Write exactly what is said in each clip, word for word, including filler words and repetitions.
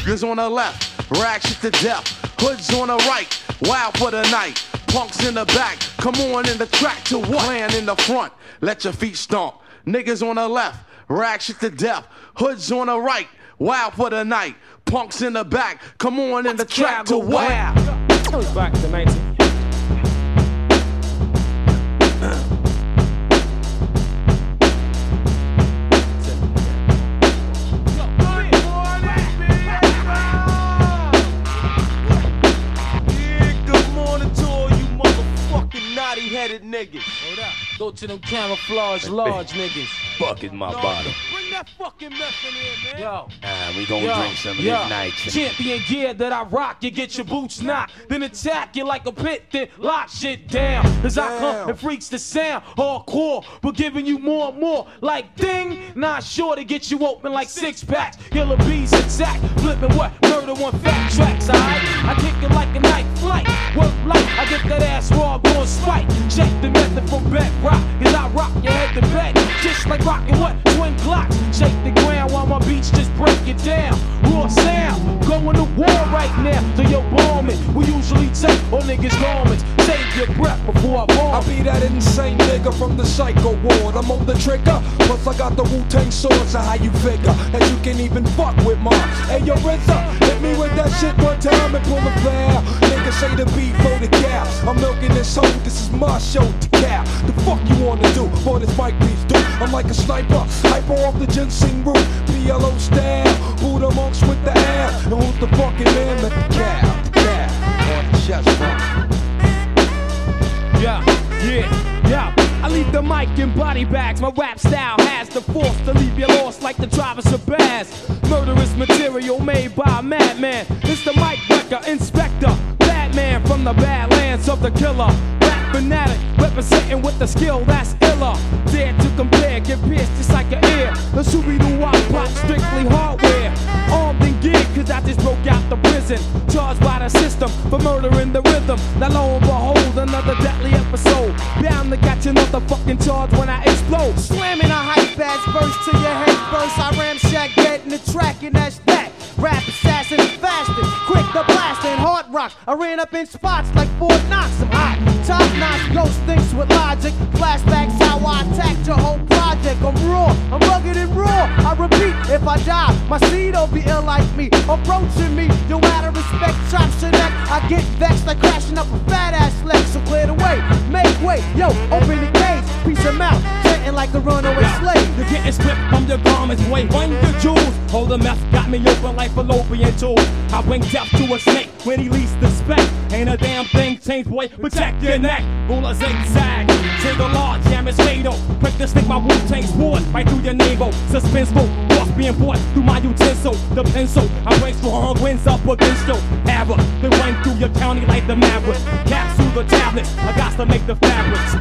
Niggas on the left, rag shit to death. Hoods on the right, wild for the night. Punks in the back, come on in the track to what? Clan in the front, let your feet stomp. Niggas on the left, rag shit to death. Hoods on the right, wild for the night. Punks in the back, come on in the track to what? Back to nineteen. Headed niggas. Hold up. Go to them camouflage large niggas. Fucking my No, bottle. Bring that fucking mess in here, man. Yo. Ah, we gonna Yo, drink some of yo, this night. champion gear that I rock, you get your boots knocked, then attack you like a pit, then lock shit down. Cause I come and freaks the sound, hardcore, but giving you more and more. Like ding, not sure to get you open like six packs. Killer bees attack, flipping what? Murder one fat tracks, alright? I kick it like a night flight, work light, I get that ass raw, going spike. Check the method from bedrock, cause I rock your head to bed, just like rocking what? Twin clocks. Shake the ground while my beats just break it down. Raw sound, going to war right now. So yo, bomb it. We usually take all niggas' garments. Save your breath before I bomb. I'll be that insane nigga from the psycho ward. I'm on the trigger, plus I got the Wu-Tang sword. So how you figure that you can even fuck with mine? Hey yo, R Z A, hit me with that shit one time and pull the flare. Niggas say the beat for the cow. I'm milking this hoe, this is my show to cow. The fuck you wanna do for this mic piece, dude? I'm like a sniper, hyper off the ginseng root. P L O style, Buddha monks with the ass. And who's the fucking man? Let the cow, the cow on the chest front. Yeah, yeah, yeah. I leave the mic in body bags. My rap style has the force to leave you lost like the drivers of Baz. Murderous material made by a madman. It's the mic wrecker, inspector, Batman from the badlands of the killer. Rap fanatic, representing with the skill that's iller. Dare to compare, get pierced just like an ear. The Scooby-Doo pop, strictly hardware. Armed and geared, cause I just broke out the prison. Charged by the system for murdering the rhythm. Now lo and behold, another deadly episode. Bound to catch another fucking charge when I explode. Slamming a hype ass verse to your head first. I ramshack dead in the track and that's that. Rap assassin fasting, quick the blasting, hard rock. I ran up in spots like Fort Knox. I'm hot, top notch, ghost thinks with logic. Flashbacks how I attacked your whole project. I'm raw, I'm rugged and raw. I repeat, if I die, my seed'll be ill like me. Approaching me, you out of respect, chops your neck. I get vexed like crashing up a fat ass leg. So clear the way, make way, yo, open the cage, piece your mouth, chanting like a runaway slave. You're getting stripped from your garments, wait, run your jewels. Hold the meth, got me open like fallopian tube. I bring death to a snake when he least suspect. Ain't a damn thing changed, boy, protect your neck. Rule a zigzag, single large, jam is fatal. Quick to stick my Wu-Tang sword right through your navel. Suspenseful, boss being brought through my utensil. The pencil, I bring strong winds up against you. Hammer, they run through your county like the maverick. Capsule the tablets, I got to make the fabrics.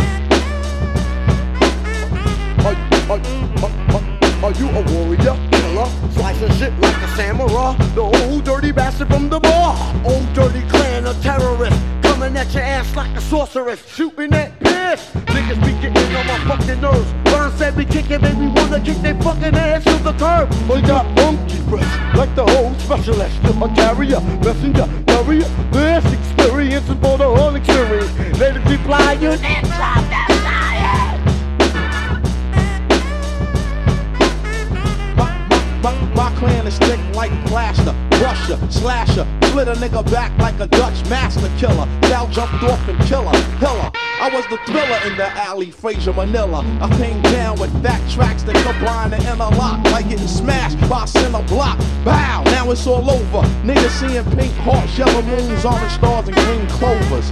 Are, are, are, are you a warrior, killer, slicing shit like a samurai? The old dirty bastard from the bar. Old dirty clan of terrorists, coming at your ass like a sorceress, shooting at piss. Niggas be getting on my fucking nerves. Burn said we kicking, baby, wanna kick they fucking ass to the curb. We got monkey breath, like the whole specialist. A carrier, messenger, carrier. This experience is for the whole experience. Let it be flying and drop that science. My clan is thick like plaster, rusher, slasher, split a nigga back like a Dutch master killer. Sal jumped off and killer, killer. I was the thriller in the alley, Fraser Manila. I came down with fat tracks that combine and interlock, like getting smashed by a center block. Bow, now it's all over. Niggas seeing pink hearts, yellow moons, orange stars, and green clovers.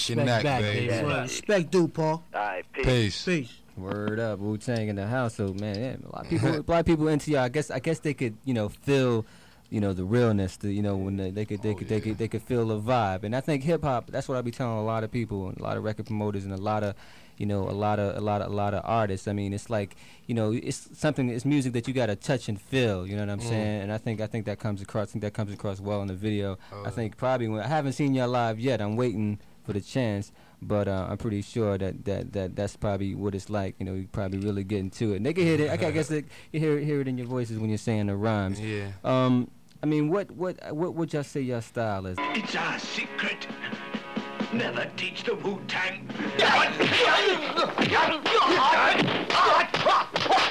Bless your neck, back, baby. baby. Well, respect due, Paul. All right, peace. Peace. Peace. Word up, Wu-Tang in the house, so man, yeah, a lot of people, a lot of people into y'all. I guess, I guess they could, you know, feel, you know, the realness, the, you know, when they, they could, they Oh, could, yeah. they could, they could feel the vibe. And I think hip hop, that's what I be telling a lot of people, and a lot of record promoters, and a lot of, you know, a lot of, a lot of, a lot of artists. I mean, it's like, you know, it's something, it's music that you gotta touch and feel. You know what I'm Mm. saying? And I think, I think that comes across. I think that comes across well in the video. Oh, I think probably when I haven't seen y'all live yet, I'm waiting for the chance. But uh, I'm pretty sure that, that, that that's probably what it's like. You know, you probably really get into it. And they can hear it. I guess they, you hear hear it in your voices when you're saying the rhymes. Yeah. Um, I mean, what what what would y'all say your style is? It's our secret. Never teach the Wu-Tang.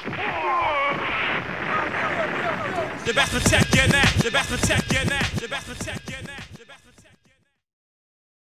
The best protect your neck. The best protect your neck. The best.